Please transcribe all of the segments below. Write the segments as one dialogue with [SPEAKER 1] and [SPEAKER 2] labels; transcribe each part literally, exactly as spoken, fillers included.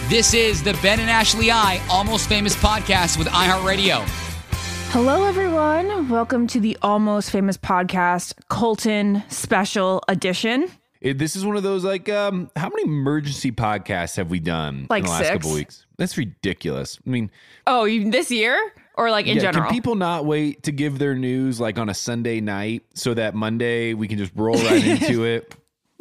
[SPEAKER 1] This is the Ben and Ashley I Almost Famous podcast with iHeartRadio.
[SPEAKER 2] Hello, everyone. Welcome to the Almost Famous podcast, Colton Special Edition.
[SPEAKER 3] It, this is one of those, like, um, how many emergency podcasts have we done
[SPEAKER 2] like
[SPEAKER 3] in the last
[SPEAKER 2] six?
[SPEAKER 3] couple of weeks? That's ridiculous. I mean,
[SPEAKER 2] oh, you, this year or like in
[SPEAKER 3] yeah,
[SPEAKER 2] general?
[SPEAKER 3] Can people not wait to give their news like on a Sunday night so that Monday we can just roll right into it?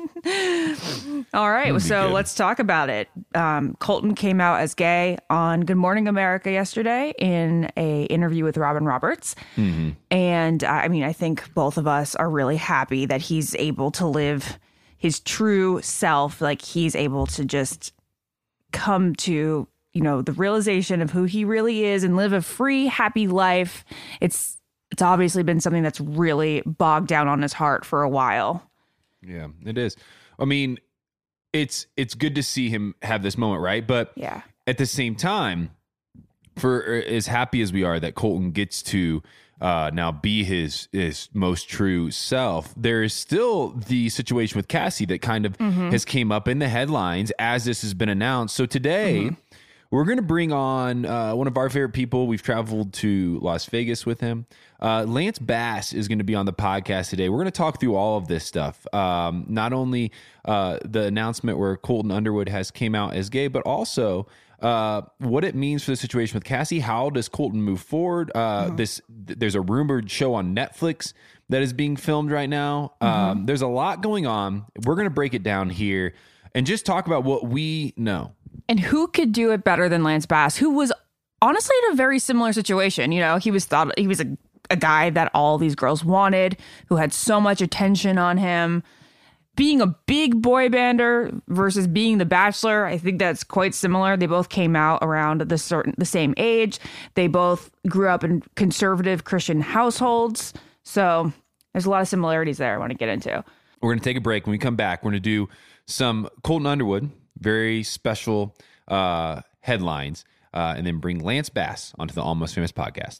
[SPEAKER 2] All right, so
[SPEAKER 3] good.
[SPEAKER 2] let's talk about it. Um, Colton came out as gay on Good Morning America yesterday in a interview with Robin Roberts. Mm-hmm. And I mean, I think both of us are really happy that he's able to live his true self. Like he's able to just come to, you know, the realization of who he really is and live a free, happy life. It's it's obviously been something that's really bogged down on his heart for a while.
[SPEAKER 3] Yeah, it is. I mean, it's it's good to see him have this moment, right? But
[SPEAKER 2] yeah.
[SPEAKER 3] At the same time, for as happy as we are that Colton gets to uh, now be his his most true self, there is still the situation with Cassie that kind of mm-hmm. has came up in the headlines as this has been announced. So today, mm-hmm. we're going to bring on uh, one of our favorite people. We've traveled to Las Vegas with him. Uh, Lance Bass is going to be on the podcast today. We're going to talk through all of this stuff. Um, not only uh, the announcement where Colton Underwood has came out as gay, but also uh, what it means for the situation with Cassie. How does Colton move forward? Uh, mm-hmm. This th- there's a rumored show on Netflix that is being filmed right now. Mm-hmm. Um, there's a lot going on. We're going to break it down here and just talk about what we know.
[SPEAKER 2] And who could do it better than Lance Bass, who was honestly in a very similar situation? You know, he was thought he was a, a guy that all these girls wanted, who had so much attention on him. Being a big boy bander versus being the Bachelor, I think that's quite similar. They both came out around the certain the same age. They both grew up in conservative Christian households. So there's a lot of similarities there I want to get into.
[SPEAKER 3] We're going to take a break. When we come back, we're going to do some Colton Underwood, very special uh, headlines, uh, and then bring Lance Bass onto the Almost Famous podcast.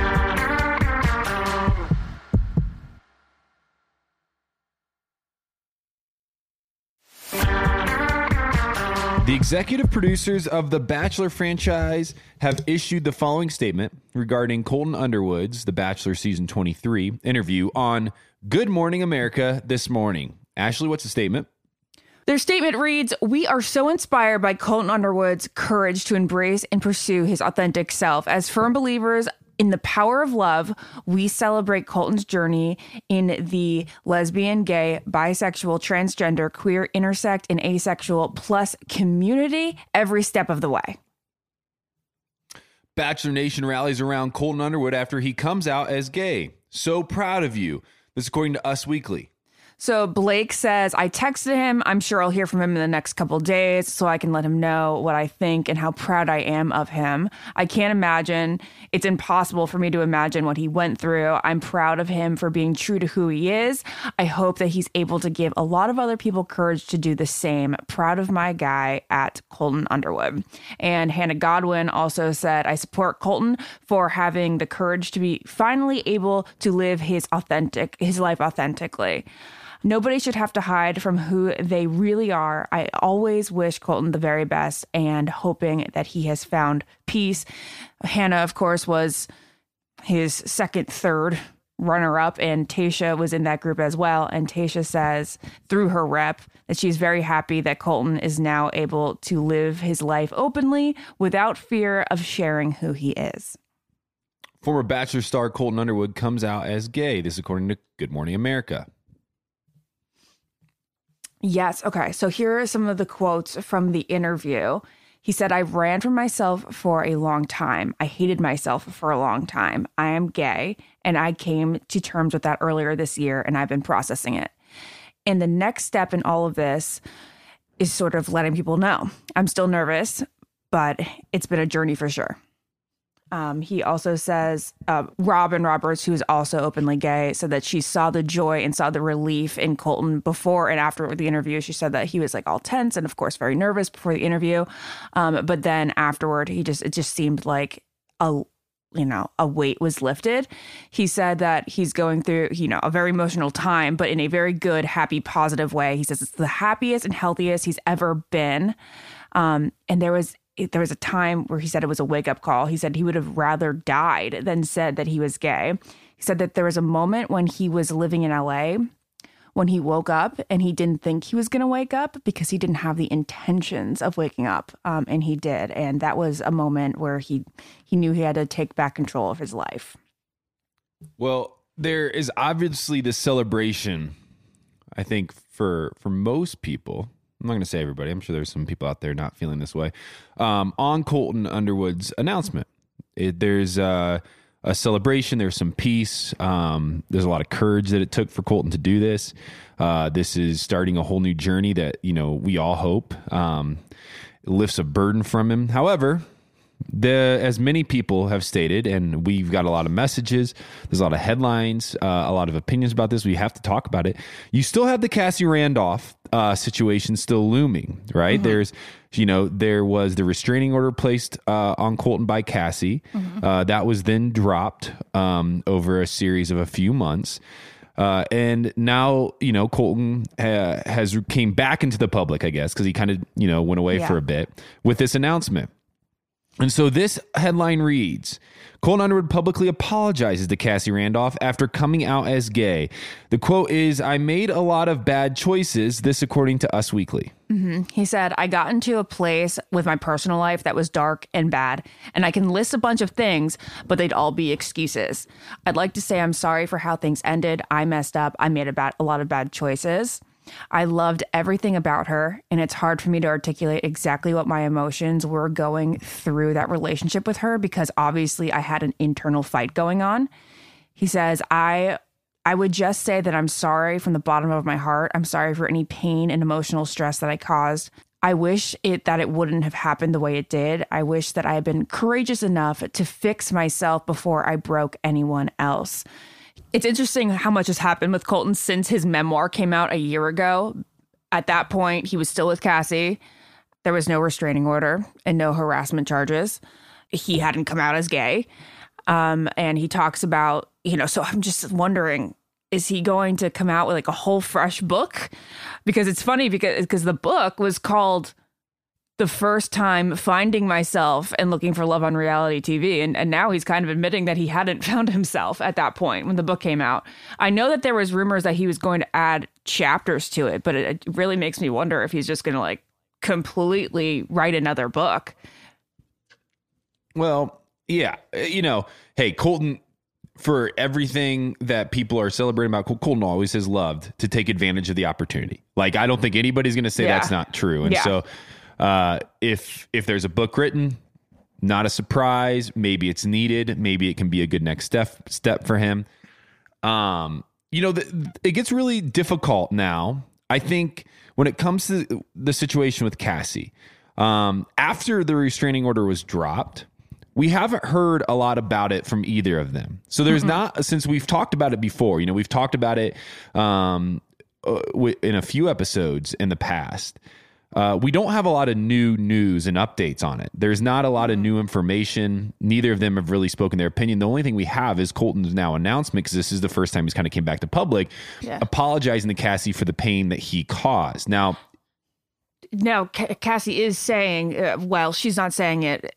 [SPEAKER 3] The executive producers of the Bachelor franchise have issued the following statement regarding Colton Underwood's The Bachelor Season twenty-three interview on Good Morning America this morning. Ashley, what's the statement?
[SPEAKER 2] Their statement reads, "We are so inspired by Colton Underwood's courage to embrace and pursue his authentic self. As firm believers in the power of love, we celebrate Colton's journey in the lesbian, gay, bisexual, transgender, queer, intersect, and asexual plus community every step of the way."
[SPEAKER 3] Bachelor Nation rallies around Colton Underwood after he comes out as gay. So proud of you. This is according to Us Weekly.
[SPEAKER 2] So Blake says, "I texted him. I'm sure I'll hear from him in the next couple days so I can let him know what I think and how proud I am of him. I can't imagine. It's impossible for me to imagine what he went through. I'm proud of him for being true to who he is. I hope that he's able to give a lot of other people courage to do the same. Proud of my guy at Colton Underwood." And Hannah Godwin also said, "I support Colton for having the courage to be finally able to live his authentic, his life authentically. Nobody should have to hide from who they really are. I always wish Colton the very best and hoping that he has found peace." Hannah, of course, was his second, third runner-up, and Tayshia was in that group as well. And Tayshia says through her rep that she's very happy that Colton is now able to live his life openly without fear of sharing who he is.
[SPEAKER 3] Former Bachelor star Colton Underwood comes out as gay. This is according to Good Morning America.
[SPEAKER 2] Yes. Okay. So here are some of the quotes from the interview. He said, "I ran from myself for a long time. I hated myself for a long time. I am gay, and I came to terms with that earlier this year, and I've been processing it. And the next step in all of this is sort of letting people know. I'm still nervous, but it's been a journey for sure." Um, he also says, uh, Robin Roberts, who is also openly gay, said that she saw the joy and saw the relief in Colton before and after the interview. She said that he was like all tense and, of course, very nervous before the interview. Um, but then afterward, he just it just seemed like a you know, a weight was lifted. He said that he's going through, you know, a very emotional time, but in a very good, happy, positive way. He says it's the happiest and healthiest he's ever been. Um, and there was there was a time where he said it was a wake-up call. He said he would have rather died than said that he was gay. He said that there was a moment when he was living in L A when he woke up and he didn't think he was going to wake up because he didn't have the intentions of waking up. Um, and he did. And that was a moment where he, he knew he had to take back control of his life.
[SPEAKER 3] Well, there is obviously the celebration, I think, for for most people. I'm not going to say everybody. I'm sure there's some people out there not feeling this way. Um, on Colton Underwood's announcement, it, there's uh, a celebration. There's some peace. Um, there's a lot of courage that it took for Colton to do this. Uh, this is starting a whole new journey that, you know, we all hope um, lifts a burden from him. However, the as many people have stated, and we've got a lot of messages, there's a lot of headlines, uh, a lot of opinions about this. We have to talk about it. You still have the Cassie Randolph uh, situation still looming, right? Mm-hmm. There's, you know, there was the restraining order placed uh, on Colton by Cassie. Mm-hmm. Uh, that was then dropped um, over a series of a few months. Uh, and now, you know, Colton ha- has came back into the public, I guess, because he kind of, you know, went away yeah. for a bit with this announcement. And so this headline reads, Colton Underwood publicly apologizes to Cassie Randolph after coming out as gay. The quote is, I made a lot of bad choices, this according to Us Weekly.
[SPEAKER 2] Mm-hmm. He said, I got into a place with my personal life that was dark and bad, and I can list a bunch of things, but they'd all be excuses. I'd like to say I'm sorry for how things ended. I messed up. I made a, bad, a lot of bad choices. I loved everything about her, and it's hard for me to articulate exactly what my emotions were going through that relationship with her because obviously I had an internal fight going on. He says, I I would just say that I'm sorry from the bottom of my heart. I'm sorry for any pain and emotional stress that I caused. I wish it that it wouldn't have happened the way it did. I wish that I had been courageous enough to fix myself before I broke anyone else. It's interesting how much has happened with Colton since his memoir came out a year ago. At that point, he was still with Cassie. There was no restraining order and no harassment charges. He hadn't come out as gay. Um, and he talks about, you know, so I'm just wondering, is he going to come out with like a whole fresh book? Because it's funny because, because the book was called The First Time Finding Myself and Looking for Love on Reality T V. And, and now he's kind of admitting that he hadn't found himself at that point when the book came out. I know that there was rumors that he was going to add chapters to it, but it, it really makes me wonder if he's just going to like completely write another book.
[SPEAKER 3] Well, yeah. You know, hey, Colton, for everything that people are celebrating about, Colton always has loved to take advantage of the opportunity. Like, I don't think anybody's going to say yeah. that's not true. And yeah. so Uh, if if there's a book written, not a surprise. Maybe it's needed. Maybe it can be a good next step step for him. Um, you know, the, it gets really difficult now. I think when it comes to the situation with Cassie, um, after the restraining order was dropped, we haven't heard a lot about it from either of them. So there's mm-hmm. not, since we've talked about it before. You know, we've talked about it um, in a few episodes in the past. Uh, we don't have a lot of new news and updates on it. There's not a lot of new information. Neither of them have really spoken their opinion. The only thing we have is Colton's now announcement, because this is the first time he's kind of came back to public, yeah. apologizing to Cassie for the pain that he caused. Now,
[SPEAKER 2] now C- Cassie is saying, uh, well, she's not saying it.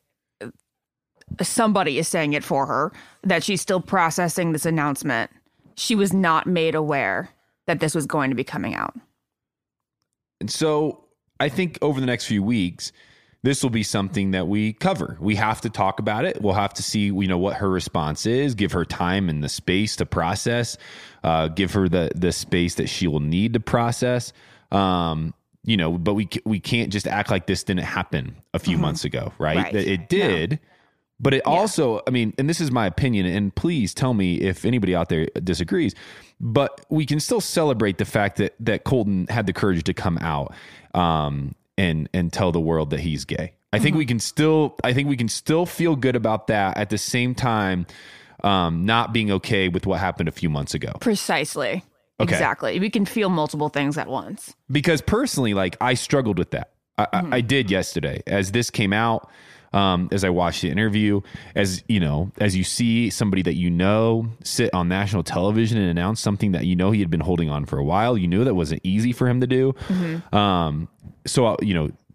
[SPEAKER 2] Somebody is saying it for her, that she's still processing this announcement. She was not made aware that this was going to be coming out.
[SPEAKER 3] And so I think over the next few weeks, this will be something that we cover. We have to talk about it. We'll have to see, you know, what her response is, give her time and the space to process, uh, give her the the space that she will need to process. Um, you know, but we we can't just act like this didn't happen a few mm-hmm. months ago, right? right. It did. No. But it yeah. also, I mean, and this is my opinion, and please tell me if anybody out there disagrees, but we can still celebrate the fact that that Colton had the courage to come out um, and and tell the world that he's gay. I mm-hmm. think we can still, I think we can still feel good about that at the same time, um, not being okay with what happened a few months ago.
[SPEAKER 2] Precisely.
[SPEAKER 3] Okay.
[SPEAKER 2] Exactly. We can feel multiple things at once.
[SPEAKER 3] Because personally, like, I struggled with that. I, mm-hmm. I, I did yesterday as this came out. Um, as I watched the interview, as you know, as you see somebody that you know sit on national television and announce something that you know he had been holding on for a while, you knew that wasn't easy for him to do. Mm-hmm. Um, so, you know,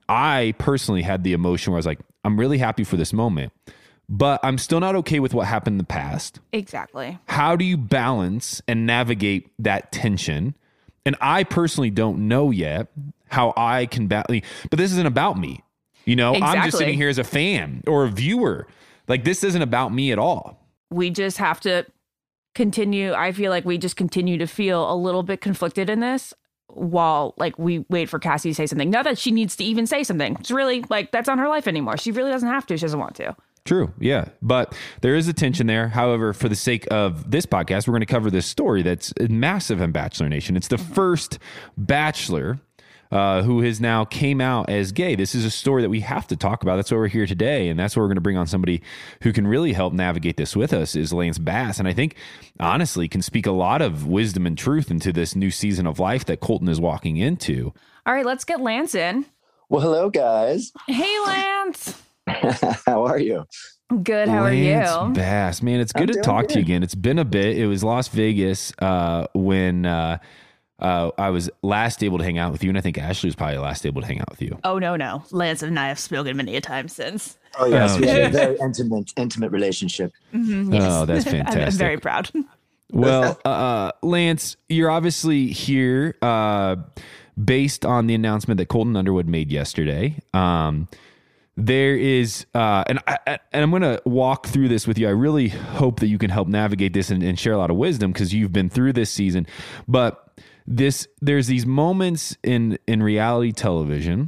[SPEAKER 3] I personally had the emotion where I was like, I'm really happy for this moment, but I'm still not okay with what happened in the past.
[SPEAKER 2] Exactly.
[SPEAKER 3] How do you balance and navigate that tension? And I personally don't know yet how I can balance, but this isn't about me. You know,
[SPEAKER 2] Exactly.
[SPEAKER 3] I'm just sitting here as a fan or a viewer. Like, this isn't about me at all.
[SPEAKER 2] We just have to continue. I feel like we just continue to feel a little bit conflicted in this while like we wait for Cassie to say something. Not that she needs to even say something. It's really like that's not her life anymore. She really doesn't have to. She doesn't want to.
[SPEAKER 3] True. Yeah. But there is a tension there. However, for the sake of this podcast, we're going to cover this story that's massive in Bachelor Nation. It's the first Bachelor uh, who has now came out as gay. This is a story that we have to talk about. That's why we're here today. And that's why we're going to bring on somebody who can really help navigate this with us is Lance Bass. And I think, honestly, can speak a lot of wisdom and truth into this new season of life that Colton is walking into.
[SPEAKER 2] All right, let's get Lance in.
[SPEAKER 4] Well, hello, guys.
[SPEAKER 2] Hey, Lance.
[SPEAKER 4] How are you?
[SPEAKER 2] Good. How
[SPEAKER 3] Lance
[SPEAKER 2] are you?
[SPEAKER 3] Bass, man, it's good
[SPEAKER 4] I'm
[SPEAKER 3] to talk
[SPEAKER 4] good.
[SPEAKER 3] to you again. It's been a bit. It was Las Vegas uh, when uh, uh, I was last able to hang out with you, and I think Ashley was probably last able to hang out with you.
[SPEAKER 2] Oh, no, no. Lance and I have spoken many a time since.
[SPEAKER 4] Oh, yes.
[SPEAKER 3] Oh,
[SPEAKER 4] we have a
[SPEAKER 3] geez.
[SPEAKER 4] very intimate, intimate relationship.
[SPEAKER 2] Mm-hmm,
[SPEAKER 3] Oh, that's
[SPEAKER 2] I'm
[SPEAKER 3] fantastic.
[SPEAKER 2] very proud.
[SPEAKER 3] Well, uh, Lance, you're obviously here uh, based on the announcement that Colton Underwood made yesterday. Um, there is, uh, and I, I- and I'm going to walk through this with you. I really hope that you can help navigate this and, and share a lot of wisdom because you've been through this season. But this, there's these moments in in reality television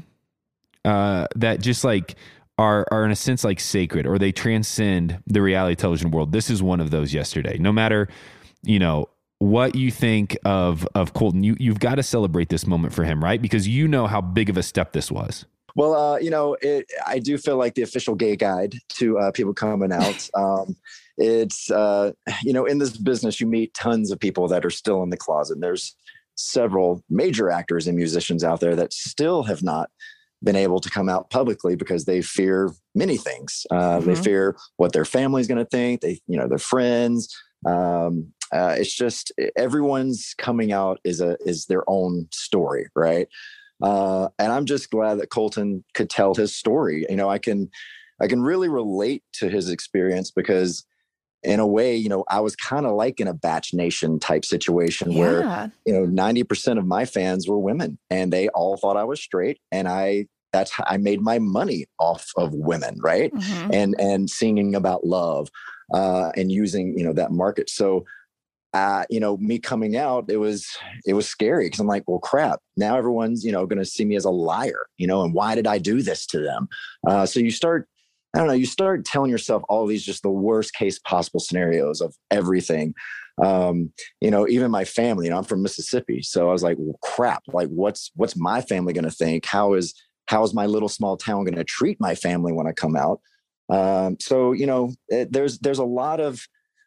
[SPEAKER 3] uh, that just like are are in a sense like sacred, or they transcend the reality television world. This is one of those yesterday. No matter, you know, what you think of of Colton, you you've got to celebrate this moment for him, right? Because you know how big of a step this was.
[SPEAKER 4] Well, uh, you know, it, I do feel like the official gay guide to uh, people coming out. Um, it's, uh, you know, in this business, you meet tons of people that are still in the closet. And there's several major actors and musicians out there that still have not been able to come out publicly because they fear many things. Uh,
[SPEAKER 2] Mm-hmm.
[SPEAKER 4] They fear what their family's going to think. They, you know, their friends. Um, uh, it's just everyone's coming out is a is their own story, right? Uh, and I'm just glad that Colton could tell his story. You know, I can, I can really relate to his experience because in a way, you know, I was kind of like in a Batch Nation type situation
[SPEAKER 2] Yeah.
[SPEAKER 4] where, you know, ninety percent of my fans were women and they all thought I was straight. And I, that's how I made my money off of women. Right.
[SPEAKER 2] Mhm.
[SPEAKER 4] And, and singing about love, uh, and using, you know, that market. So, Uh, you know, me coming out, it was, it was scary because I'm like, well, crap, now everyone's, you know, going to see me as a liar, you know, and why did I do this to them? Uh, so you start, I don't know, you start telling yourself all these, just the worst case possible scenarios of everything. Um, you know, even my family, you know, I'm from Mississippi. So I was like, well, crap, like what's, what's my family going to think? How is, how is my little small town going to treat my family when I come out? Um, so, you know, it, there's, there's a lot of,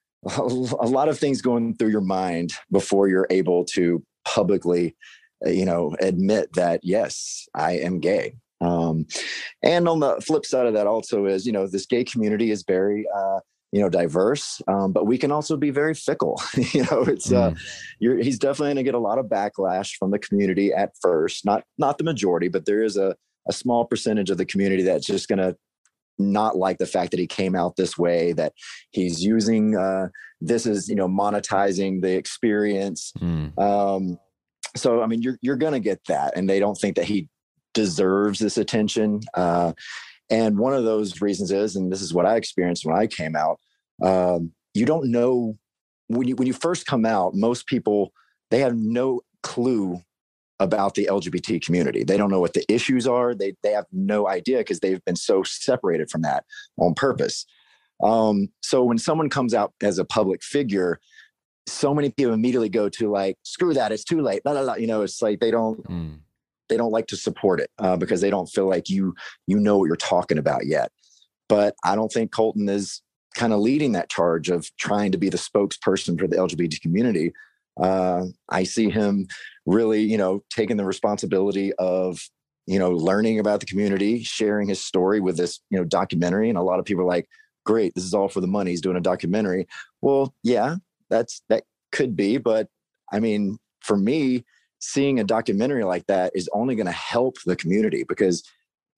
[SPEAKER 4] a lot of things going through your mind before you're able to publicly, you know, admit that, yes, I am gay. Um, and on the flip side of that also is, you know, this gay community is very, uh, you know, diverse, um, but we can also be very fickle. you know, it's, uh, you're, he's definitely going to get a lot of backlash from the community at first, not, not the majority, but there is a, a small percentage of the community that's just going to not like the fact that he came out this way, that he's using uh, this is, you know, monetizing the experience.
[SPEAKER 3] Mm.
[SPEAKER 4] Um, so, I mean, you're, you're going to get that. And they don't think that he deserves this attention. Uh, and one of those reasons is, and this is what I experienced when I came out, um, you don't know when you, when you first come out, most people, they have no clue about the L G B T community. They don't know what the issues are. They they have no idea because they've been so separated from that on purpose. Um, so when someone comes out as a public figure, so many people immediately go to like, screw that, it's too late. Blah, blah, blah. You know, it's like they don't
[SPEAKER 3] Mm.
[SPEAKER 4] they don't like to support it uh, because they don't feel like you you know what you're talking about yet. But I don't think Colton is kind of leading that charge of trying to be the spokesperson for the L G B T community. Uh, I see him really, you know, taking the responsibility of, you know, learning about the community, sharing his story with this, you know, documentary. And a lot of people are like, great, this is all for the money. He's doing a documentary. Well, yeah, that's, that could be. But I mean, for me, seeing a documentary like that is only going to help the community because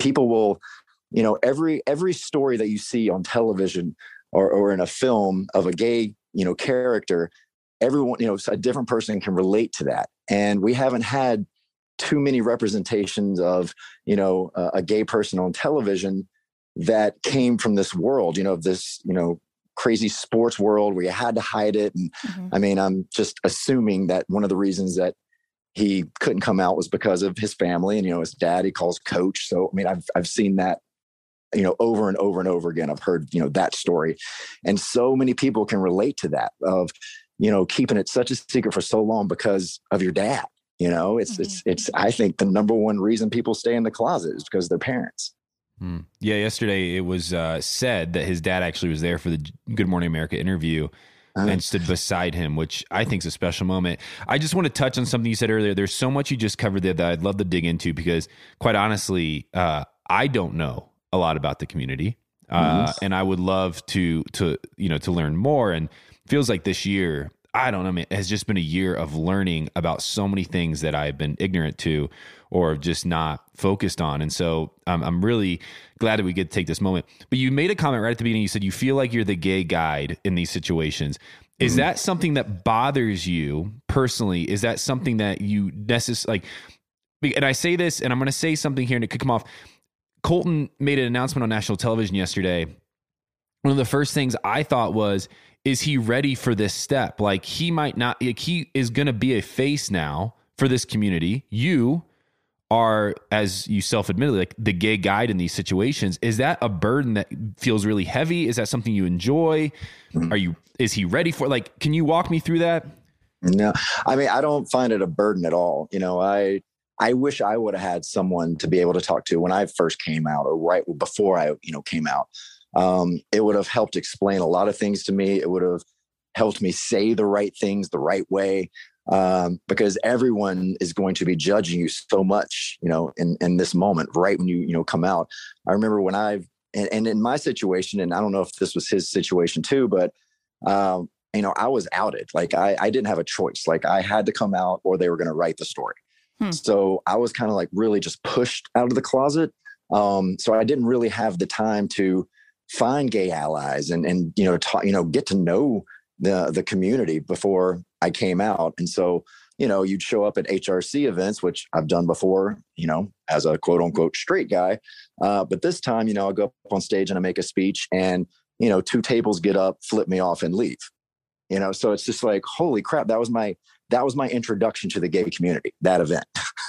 [SPEAKER 4] people will, you know, every every story that you see on television or, or in a film of a gay, you know, character, everyone, you know, a different person can relate to that. And we haven't had too many representations of, you know, uh, a gay person on television that came from this world, you know, of this, you know, crazy sports world where you had to hide it. And mm-hmm. I mean, I'm just assuming that one of the reasons that he couldn't come out was because of his family, and, you know, his dad, he calls coach. So, I mean, I've, I've seen that, you know, over and over and over again. I've heard, you know, that story. And so many people can relate to that of, you know, keeping it such a secret for so long because of your dad. You know, it's, mm-hmm. it's, it's, I think the number one reason people stay in the closet is because of their parents.
[SPEAKER 3] Hmm. Yeah. Yesterday it was uh, said that his dad actually was there for the Good Morning America interview uh-huh. and stood beside him, which I think is a special moment. I just want to touch on something you said earlier. There's so much you just covered there that I'd love to dig into, because quite honestly, uh, I don't know a lot about the community. Uh, mm-hmm. and I would love to, to, you know, to learn more. And feels like this year, I don't know, I mean, it has just been a year of learning about so many things that I've been ignorant to or just not focused on. And so um, I'm really glad that we get to take this moment. But you made a comment right at the beginning. You said you feel like you're the gay guide in these situations. Is mm-hmm. that something that bothers you personally? Is that something that you necessarily, like, and I say this, and I'm going to say something here and it could come off. Colton made an announcement on national television yesterday. One of the first things I thought was, is he ready for this step? Like, he might not, like, he is going to be a face now for this community. You are, as you self-admitted, like the gay guide in these situations. Is that a burden that feels really heavy? Is that something you enjoy? Are you, is he ready for, like, can you walk me through that?
[SPEAKER 4] No, I mean, I don't find it a burden at all. You know, I, I wish I would have had someone to be able to talk to when I first came out, or right before I, you know, came out. Um, it would have helped explain a lot of things to me. It would have helped me say the right things the right way, um, because everyone is going to be judging you so much, you know, in, in this moment, right when you, you know, come out. I remember when I've, and, and in my situation, and I don't know if this was his situation too, but, um, you know, I was outed. Like I, I didn't have a choice. Like I had to come out or they were going to write the story. Hmm. So I was kind of like really just pushed out of the closet. Um, so I didn't really have the time to find gay allies and, and, you know, talk, you know, get to know the, the community before I came out. And so, you know, you'd show up at H R C events, which I've done before, you know, as a quote unquote straight guy. Uh, but this time, you know, I go up on stage and I make a speech and, you know, two tables get up, flip me off and leave, you know? So it's just like, holy crap, that was my, that was my introduction to the gay community, that event.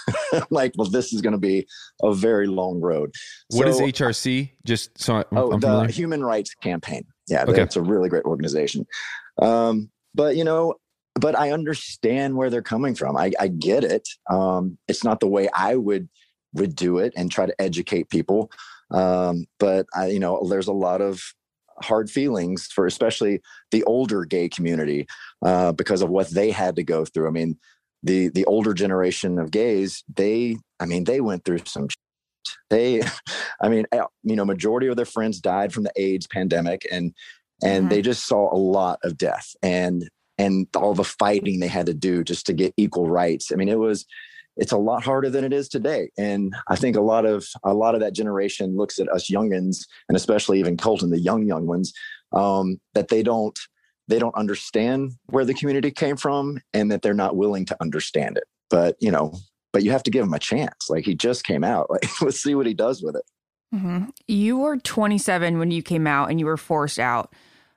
[SPEAKER 4] Like, well, this is going to be a very long road.
[SPEAKER 3] What
[SPEAKER 4] so,
[SPEAKER 3] is H R C? Just so I'm,
[SPEAKER 4] oh,
[SPEAKER 3] I'm
[SPEAKER 4] the
[SPEAKER 3] familiar.
[SPEAKER 4] Human Rights Campaign. Yeah,
[SPEAKER 3] okay.
[SPEAKER 4] It's a really great organization. Um, but, you know, but I understand where they're coming from. I, I get it. Um, it's not the way I would would do it and try to educate people. Um, but, I, you know, there's a lot of hard feelings for especially the older gay community uh, because of what they had to go through. I mean, the the older generation of gays, they, I mean, they went through some shit. They, I mean, you know, majority of their friends died from the AIDS pandemic, and and mm-hmm. they just saw a lot of death and and all the fighting they had to do just to get equal rights. I mean, it was, it's a lot harder than it is today. And I think a lot of a lot of that generation looks at us youngins, and especially even Colton, the young young ones, um, that they don't they don't understand where the community came from, and that they're not willing to understand it. But you know, but you have to give him a chance. Like, he just came out. Like, let's see what he does with it.
[SPEAKER 2] Mm-hmm. You were twenty-seven when you came out, and you were forced out.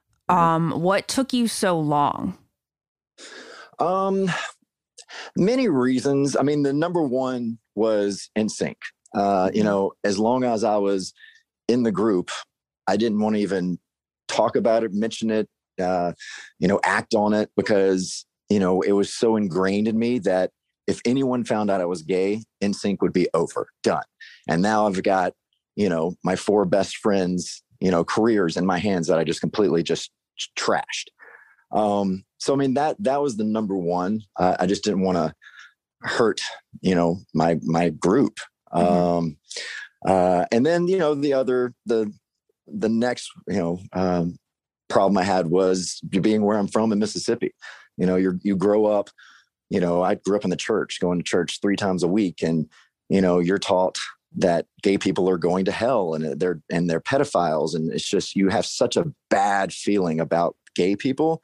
[SPEAKER 2] Um, mm-hmm. What took you so long?
[SPEAKER 4] Um. Many reasons. I mean, the number one was N Sync. Uh, you know, as long as I was in the group, I didn't want to even talk about it, mention it, uh, you know, act on it, because, you know, it was so ingrained in me that if anyone found out I was gay, N Sync would be over, done. And now I've got, you know, my four best friends, you know, careers in my hands that I just completely just trashed. Um, so, I mean, that, that was the number one. Uh, I just didn't want to hurt, you know, my, my group. Mm-hmm. Um, uh, and then, you know, the other, the, the next, you know, um, problem I had was being where I'm from in Mississippi. You know, you're, you grow up, you know, I grew up in the church, going to church three times a week. And, you know, you're taught that gay people are going to hell and they're and they're pedophiles, and it's just you have such a bad feeling about gay people,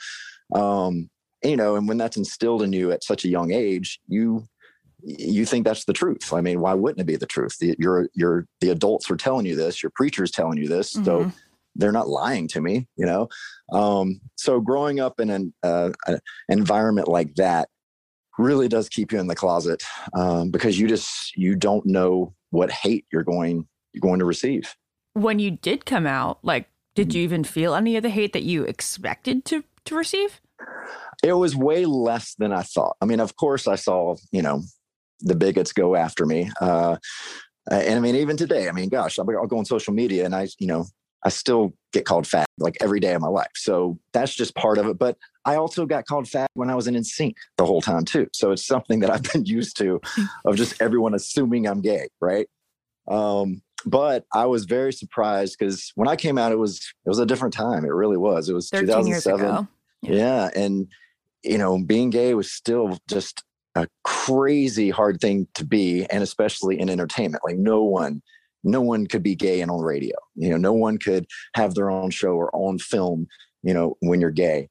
[SPEAKER 4] um, you know. And when that's instilled in you at such a young age, you you think that's the truth. I mean, why wouldn't it be the truth? The, you're you're the adults are telling you this, your preacher's telling you this, mm-hmm. so they're not lying to me, you know. Um, so growing up in an uh, an environment like that really does keep you in the closet, um, because you just you don't know what hate you're going you're going to receive.
[SPEAKER 2] When you did come out, like, did you even feel any of the hate that you expected to to receive?
[SPEAKER 4] It was way less than I thought. I mean, of course, I saw, you know, the bigots go after me, uh, and I mean, even today, I mean, gosh, I'll, I'll go on social media and I, you know, I still get called fat like every day of my life. So that's just part of it. But I also got called fat when I was in N Sync the whole time too. So it's something that I've been used to, of just everyone assuming I'm gay, right? Um, but I was very surprised because when I came out, it was it was a different time. It really was. It was two thousand seven.
[SPEAKER 2] Years ago.
[SPEAKER 4] Yeah. yeah, and you know, being gay was still just a crazy hard thing to be, and especially in entertainment. Like no one. No one could be gay and on radio. You know, no one could have their own show or own film, you know, when you're gay.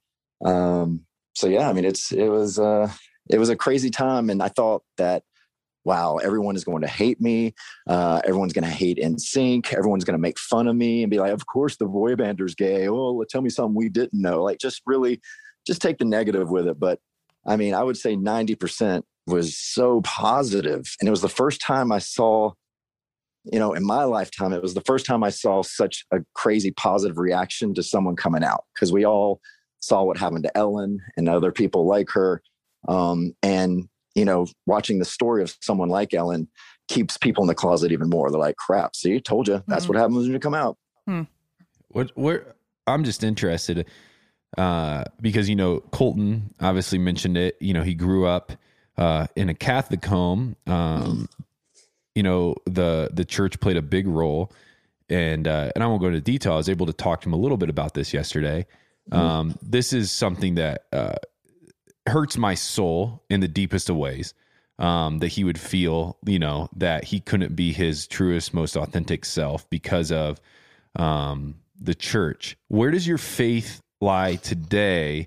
[SPEAKER 4] Um, so yeah, I mean, it's, it was, uh, it was a crazy time. And I thought that, wow, everyone is going to hate me. Uh, everyone's going to hate N Sync. Everyone's going to make fun of me and be like, of course the boy bander's gay. Oh, tell me something we didn't know. Like, just really, just take the negative with it. But I mean, I would say ninety percent was so positive. And it was the first time I saw, you know, in my lifetime, it was the first time I saw such a crazy positive reaction to someone coming out, because we all saw what happened to Ellen and other people like her. Um, and, you know, watching the story of someone like Ellen keeps people in the closet even more. They're like, crap, see, told you, that's mm-hmm. what happens when you come out.
[SPEAKER 2] Hmm.
[SPEAKER 3] What, what, I'm just interested uh, because, you know, Colton obviously mentioned it. You know, he grew up uh, in a Catholic home. Um, you know, the, the church played a big role, and, uh, and I won't go into detail. I was able to talk to him a little bit about this yesterday. Um, this is something that, uh, hurts my soul in the deepest of ways. Um, that he would feel, you know, that he couldn't be his truest, most authentic self because of, um, the church. Where does your faith lie today?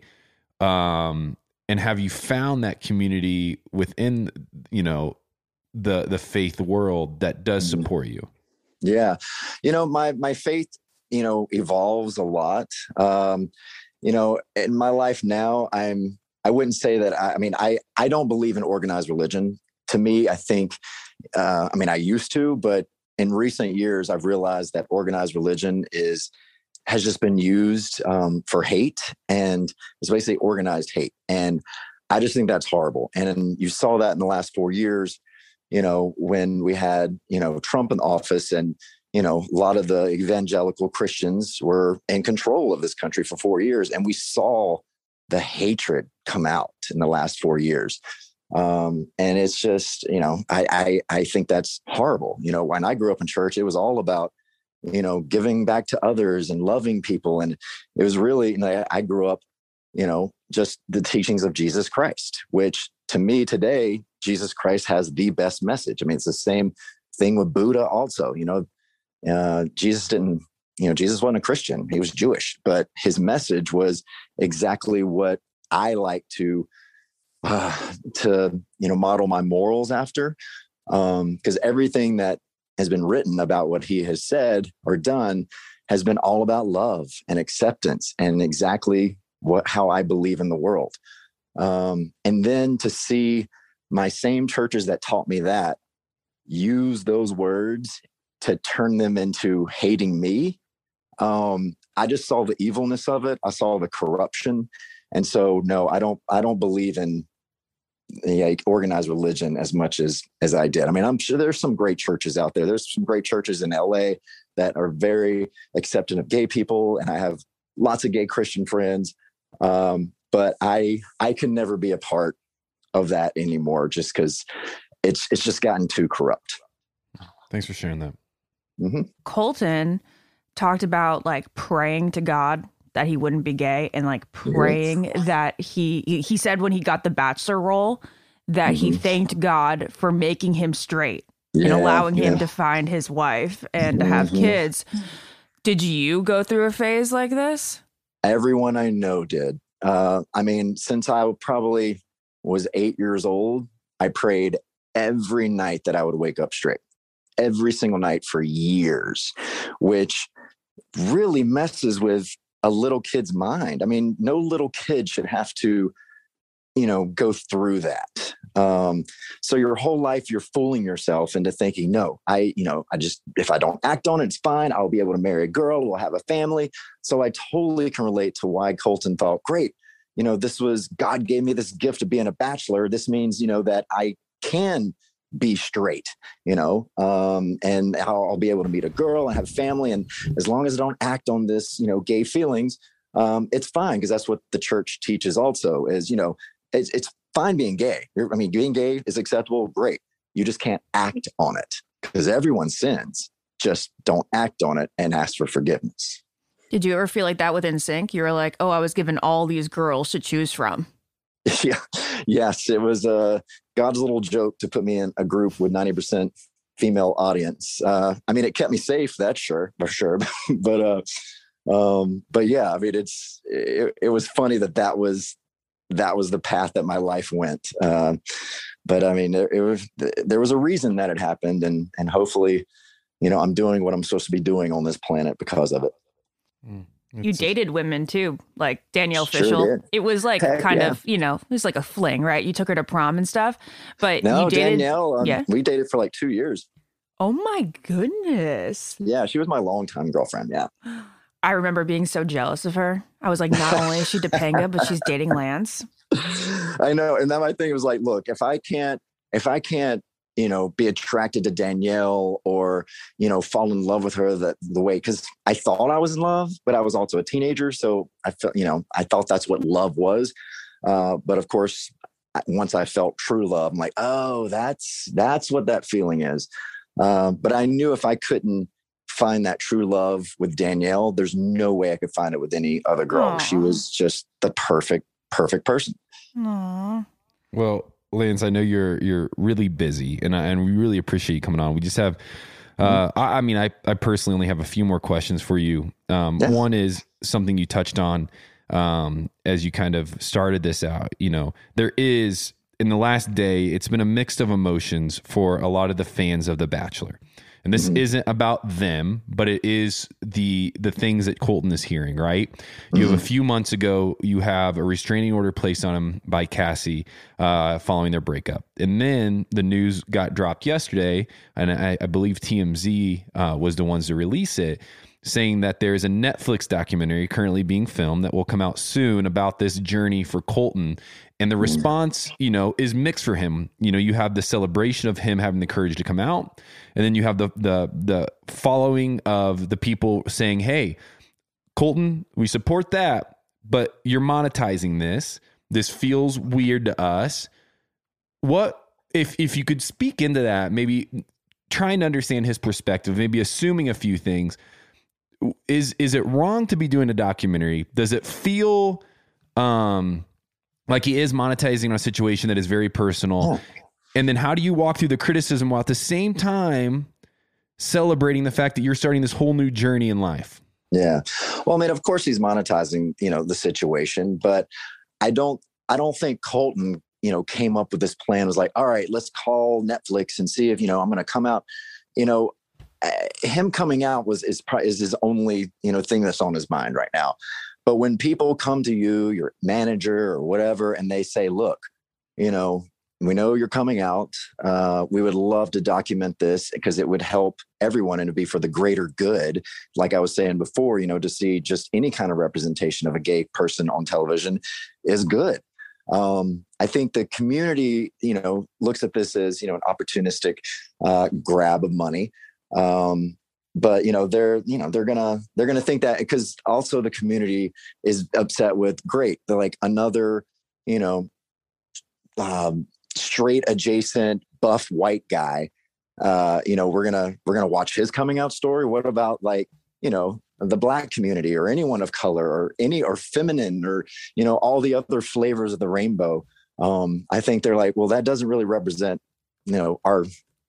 [SPEAKER 3] Um, and have you found that community within, you know, the the faith world that does support you?
[SPEAKER 4] Yeah. You know, my my faith, you know, evolves a lot. Um, you know, in my life now, I'm I wouldn't say that I, I mean, I I don't believe in organized religion. To me, I think uh, I mean, I used to, but in recent years, I've realized that organized religion is has just been used um, for hate, and it's basically organized hate. And I just think that's horrible. And you saw that in the last four years. You know, when we had, you know, Trump in office, and, you know, a lot of the evangelical Christians were in control of this country for four years. And we saw the hatred come out in the last four years. Um, and it's just, you know, I, I, I think that's horrible. You know, when I grew up in church, it was all about, you know, giving back to others and loving people. And it was really, you know, I grew up, you know, just the teachings of Jesus Christ, which to me today, Jesus Christ has the best message. I mean, it's the same thing with Buddha also. You know, uh, Jesus didn't, you know, Jesus wasn't a Christian. He was Jewish, but his message was exactly what I like to, uh, to, you know, model my morals after. Um, because everything that has been written about what he has said or done has been all about love and acceptance and exactly what, how I believe in the world. Um, and then to see my same churches that taught me that use those words to turn them into hating me. Um, I just saw the evilness of it. I saw the corruption. And so, no, I don't, I don't believe in like organized religion as much as, as I did. I mean, I'm sure there's some great churches out there. There's some great churches in L A that are very accepting of gay people. And I have lots of gay Christian friends. Um, but I, I can never be a part of that anymore, just because it's it's just gotten too corrupt.
[SPEAKER 3] Thanks for sharing that.
[SPEAKER 2] Mm-hmm. Colton talked about like praying to God that he wouldn't be gay, and like praying yes. that he he said when he got the Bachelor role that mm-hmm. he thanked God for making him straight and
[SPEAKER 4] Yeah,
[SPEAKER 2] allowing him
[SPEAKER 4] yeah.
[SPEAKER 2] to find his wife and to have
[SPEAKER 4] Mhm.
[SPEAKER 2] kids. Did you go through a phase like this?
[SPEAKER 4] Everyone I know did. Uh, I mean, since I probably was eight years old, I prayed every night that I would wake up straight, every single night for years, which really messes with a little kid's mind. I mean, no little kid should have to, you know, go through that. Um, so your whole life, you're fooling yourself into thinking, no, I, you know, I just, if I don't act on it, it's fine. I'll be able to marry a girl. We'll have a family. So I totally can relate to why Colton thought, great, you know, this was, God gave me this gift of being a bachelor. This means, you know, that I can be straight, you know, um, and I'll, I'll be able to meet a girl and have a family. And as long as I don't act on this, you know, gay feelings, um, it's fine. Cause that's what the church teaches also is, you know, it's, it's fine being gay. I mean, being gay is acceptable. Great. You just can't act on it because everyone sins. Just don't act on it and ask for forgiveness.
[SPEAKER 2] Did you ever feel like that with N Sync? You were like, oh, I was given all these girls to choose from.
[SPEAKER 4] Yeah. Yes. It was uh, God's little joke to put me in a group with ninety percent female audience. Uh, I mean, it kept me safe. That's sure, for sure. but, uh, um, but yeah, I mean, it's, it, it was funny that that was, that was the path that my life went. Uh, but I mean, it, it was, there was a reason that it happened, and, and hopefully, you know, I'm doing what I'm supposed to be doing on this planet because of it.
[SPEAKER 3] Mm,
[SPEAKER 2] You
[SPEAKER 3] it's-
[SPEAKER 2] dated women too, like Danielle
[SPEAKER 4] Sure
[SPEAKER 2] Fishel.
[SPEAKER 4] did.
[SPEAKER 2] It was like
[SPEAKER 4] Heck
[SPEAKER 2] kind
[SPEAKER 4] yeah.
[SPEAKER 2] of, you know, it was like a fling, right? You took her to prom and stuff, but
[SPEAKER 4] No,
[SPEAKER 2] you dated.
[SPEAKER 4] Danielle, um,
[SPEAKER 2] yeah.
[SPEAKER 4] we dated for like two years.
[SPEAKER 2] Oh my goodness.
[SPEAKER 4] Yeah. She was my longtime girlfriend. Yeah.
[SPEAKER 2] I remember being so jealous of her. I was like, not only is she Topanga, but she's dating Lance.
[SPEAKER 4] I know. And then my thing was like, look, if I can't, if I can't, you know, be attracted to Danielle or, you know, fall in love with her the, the way, because I thought I was in love, but I was also a teenager. So I felt, you know, I thought that's what love was. Uh, but of course, once I felt true love, I'm like, oh, that's, that's what that feeling is. Uh, but I knew if I couldn't find that true love with Danielle, there's no way I could find it with any other girl.
[SPEAKER 2] Aw.
[SPEAKER 4] She was just the perfect, perfect person.
[SPEAKER 2] Aww.
[SPEAKER 3] Well, Lance, I know you're you're really busy, and I, and we really appreciate you coming on. We just have, uh, I, I mean, I I personally only have a few more questions for you. Um,
[SPEAKER 4] Yeah.
[SPEAKER 3] One is something you touched on um, as you kind of started this out. You know, there is in the last day, it's been a mix of emotions for a lot of the fans of The Bachelor. And this
[SPEAKER 4] Mhm.
[SPEAKER 3] isn't about them, but it is the the things that Colton is hearing, right? You have a few months ago, you have a restraining order placed on him by Cassie uh, following their breakup. And then the news got dropped yesterday, and I, I believe T M Z uh, was the ones to release it, saying that there's a Netflix documentary currently being filmed that will come out soon about this journey for Colton. And the response, you know, is mixed for him. You know, you have the celebration of him having the courage to come out, and then you have the the the following of the people saying, "Hey, Colton, we support that, but you're monetizing this. This feels weird to us." What if if you could speak into that, maybe trying to understand his perspective, maybe assuming a few things. Is is it wrong to be doing a documentary? Does it feel um like he is monetizing on a situation that is very personal? And then how do you walk through the criticism while at the same time celebrating the fact that you're starting this whole new journey in life?
[SPEAKER 4] Yeah. Well, I mean, of course he's monetizing, you know, the situation, but I don't, I don't think Colton, you know, came up with this plan, was like, all right, let's call Netflix and see if, you know, I'm going to come out, you know, uh, him coming out was, is, is his only, you know, thing that's on his mind right now. But when people come to you, your manager or whatever, and they say, look, you know, we know you're coming out. Uh, we would love to document this because it would help everyone and it'd be for the greater good. Like I was saying before, you know, to see just any kind of representation of a gay person on television is good. Um, I think the community, you know, looks at this as, you know, an opportunistic uh, grab of money. Um, But, you know, they're, you know, they're gonna, they're gonna think that, because also the community is upset with, great, they're like another, you know, um, straight adjacent buff white guy. Uh, you know, we're gonna, we're gonna watch his coming out story. What about, like, you know, the Black community or anyone of color or any, or feminine, or, you know, all the other flavors of the rainbow? Um, I think they're like, well, that doesn't really represent, you know, our,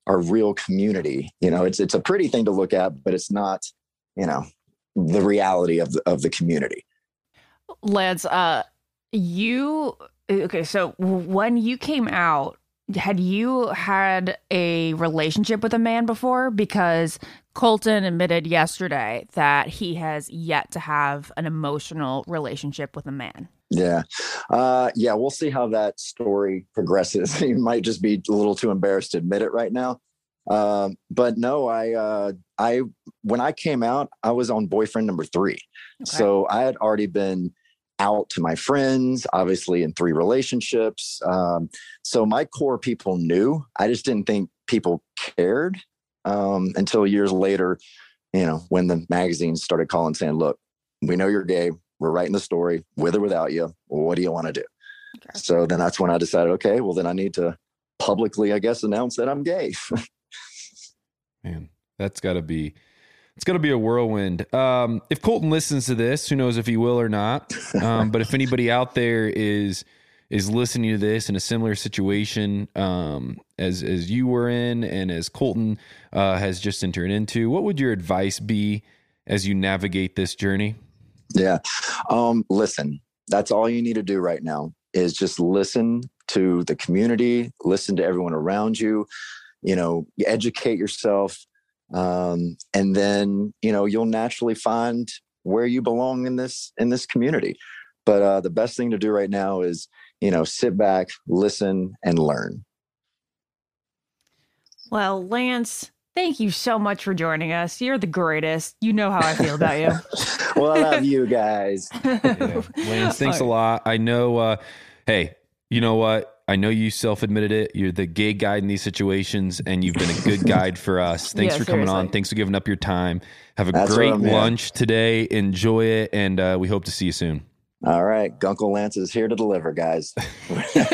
[SPEAKER 4] our real community. You know, it's, it's a pretty thing to look at, but it's not, you know, the reality of the, of the community.
[SPEAKER 2] Lance, uh, you, okay. So when you came out, had you had a relationship with a man before? Because Colton admitted yesterday that he has yet to have an emotional relationship with a man.
[SPEAKER 4] Yeah. Uh, yeah. We'll see how that story progresses. He might just be a little too embarrassed to admit it right now. Um, but no, I, uh, I, when I came out, I was on boyfriend number three. Okay. So I had already been out to my friends, obviously in three relationships. Um, so my core people knew. I just didn't think people cared um, until years later, you know, when the magazines started calling saying, look, we know you're gay. We're writing the story with or without you. What do you want to do? Okay. So then that's when I decided, okay, well then I need to publicly, I guess, announce that I'm gay.
[SPEAKER 3] Man, that's gotta be, it's going to be a whirlwind. Um, if Colton listens to this, who knows if he will or not. Um, but if anybody out there is is listening to this in a similar situation um, as as you were in and as Colton uh, has just entered into, what would your advice be as you navigate this journey?
[SPEAKER 4] Yeah. Um, listen, that's all you need to do right now is just listen to the community, listen to everyone around you, you know, educate yourself. Um, and then, you know, you'll naturally find where you belong in this, in this community. But, uh, the best thing to do right now is, you know, sit back, listen, and learn.
[SPEAKER 2] Well, Lance, thank you so much for joining us. You're the greatest. You know how I feel about you.
[SPEAKER 4] Well, I love you guys.
[SPEAKER 3] Yeah. Lance, thanks a lot. I know, uh, hey, you know what? I know you self-admitted it. You're the gay guide in these situations, and you've been a good guide for us. Thanks yeah, for coming seriously. on. Thanks for giving up your time. Have a That's great lunch lunch today. Enjoy it, and uh, we hope to see you soon.
[SPEAKER 4] All right. Gunkle Lance is here to deliver, guys.
[SPEAKER 2] Bye,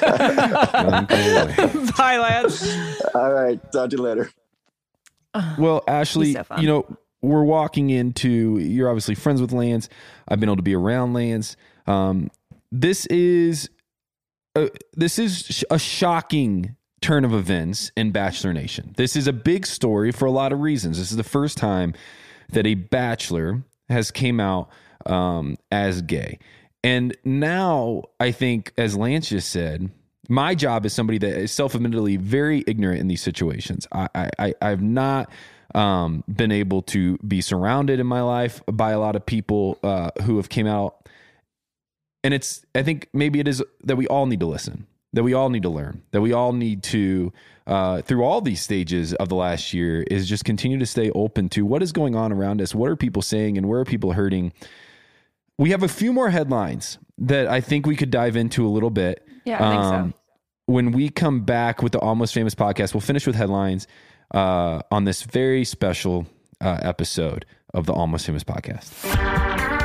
[SPEAKER 2] Lance.
[SPEAKER 4] All right. Talk to you later.
[SPEAKER 3] Well, Ashley, so you know, we're walking into, you're obviously friends with Lance. I've been able to be around Lance. Um, this is... Uh, this is a shocking turn of events in Bachelor Nation. This is a big story for a lot of reasons. This is the first time that a Bachelor has came out um, as gay. And now I think, as Lance just said, my job is somebody that is self-admittedly very ignorant in these situations. I, I, I've not um, been able to be surrounded in my life by a lot of people uh, who have came out. And it's, I think maybe it is that we all need to listen, that we all need to learn, that we all need to, uh, through all these stages of the last year, is just continue to stay open to what is going on around us. What are people saying and where are people hurting? We have a few more headlines that I think we could dive into a little bit.
[SPEAKER 2] Yeah, I think
[SPEAKER 3] um, so. When we come back with the Almost Famous podcast, we'll finish with headlines uh, on this very special uh, episode of the Almost Famous podcast.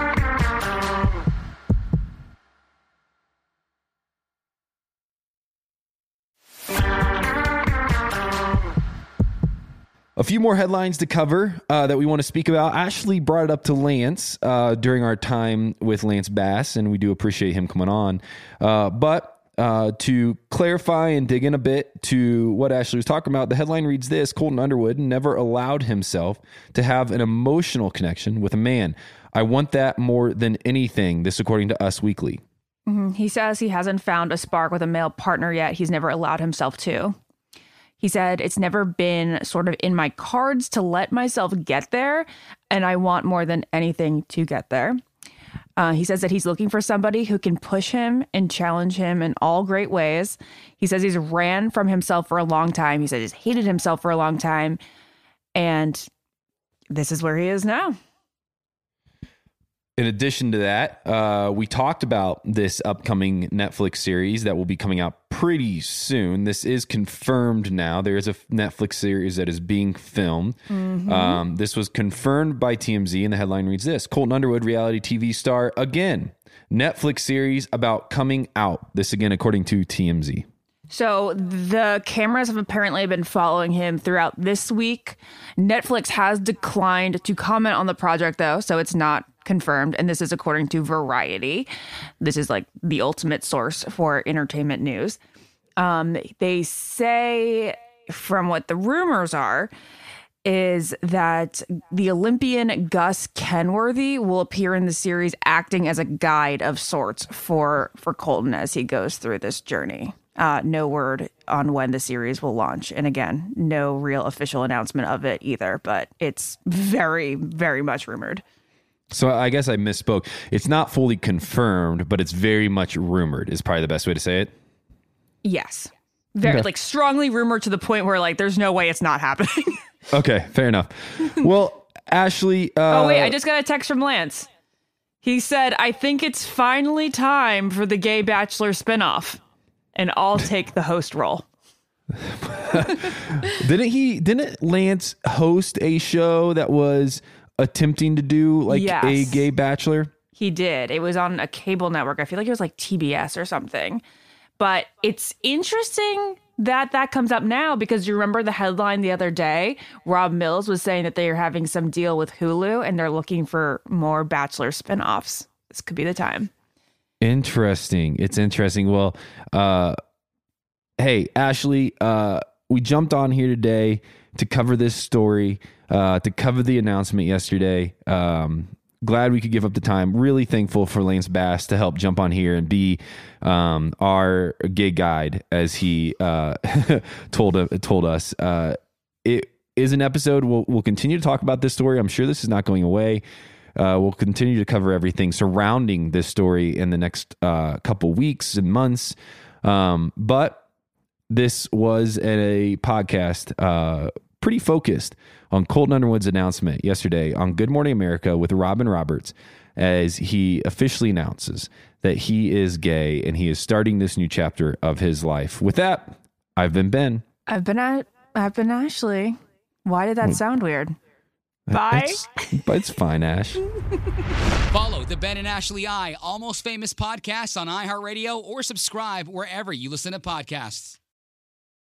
[SPEAKER 3] A few more headlines to cover uh, that we want to speak about. Ashley brought it up to Lance uh, during our time with Lance Bass, and we do appreciate him coming on. Uh, but uh, to clarify and dig in a bit to what Ashley was talking about, the headline reads this: Colton Underwood never allowed himself to have an emotional connection with a man. I want that more than anything. This according to Us Weekly.
[SPEAKER 2] Mm-hmm. He says he hasn't found a spark with a male partner yet. He's never allowed himself to. He said, it's never been sort of in my cards to let myself get there, and I want more than anything to get there. Uh, he says that he's looking for somebody who can push him and challenge him in all great ways. He says he's ran from himself for a long time. He says he's hated himself for a long time, and this is where he is now.
[SPEAKER 3] In addition to that, uh, we talked about this upcoming Netflix series that will be coming out pretty soon. This is confirmed now. There is a Netflix series that is being filmed. Mm-hmm. Um, this was confirmed by T M Z, and the headline reads this: Colton Underwood, reality T V star again. Netflix series about coming out. This again, according to T M Z.
[SPEAKER 2] So the cameras have apparently been following him throughout this week. Netflix has declined to comment on the project, though, so it's not confirmed. And this is according to Variety. This is like the ultimate source for entertainment news. Um, they say from what the rumors are, is that the Olympian Gus Kenworthy will appear in the series acting as a guide of sorts for, for Colton as he goes through this journey. Uh, no word on when the series will launch. And again, no real official announcement of it either, but it's very, very much rumored.
[SPEAKER 3] So I guess I misspoke. It's not fully confirmed, but it's very much rumored is probably the best way to say it.
[SPEAKER 2] Yes. Very okay. Like strongly rumored to the point where like there's no way it's not happening.
[SPEAKER 3] Okay, fair enough. Well, Ashley. Uh,
[SPEAKER 2] oh, wait, I just got a text from Lance. He said, I think it's finally time for the Gay Bachelor spinoff, and I'll take the host role.
[SPEAKER 3] didn't he, didn't Lance host a show that was attempting to do like yes. a Gay Bachelor?
[SPEAKER 2] He did. It was on a cable network. I feel like it was like T B S or something. But it's interesting that that comes up now because you remember the headline the other day? Rob Mills was saying that they are having some deal with Hulu and they're looking for more Bachelor spinoffs. This could be the time.
[SPEAKER 3] Interesting. It's interesting. Well, uh, hey, Ashley, uh, we jumped on here today to cover this story, uh, to cover the announcement yesterday. Um, glad we could give up the time. Really thankful for Lance Bass to help jump on here and be um, our gay guide, as he uh, told uh, told us. Uh, it is an episode. We'll we'll continue to talk about this story. I'm sure this is not going away. Uh, we'll continue to cover everything surrounding this story in the next uh, couple weeks and months. Um, but this was a podcast uh, pretty focused on Colton Underwood's announcement yesterday on Good Morning America with Robin Roberts, as he officially announces that he is gay and he is starting this new chapter of his life. With that, I've been Ben.
[SPEAKER 2] I've been at, I've been Ashley. Why did that well, sound weird? Bye.
[SPEAKER 3] It's, but it's fine, Ash.
[SPEAKER 1] Follow the Ben and Ashley I Almost Famous podcast on iHeartRadio or subscribe wherever you listen to podcasts.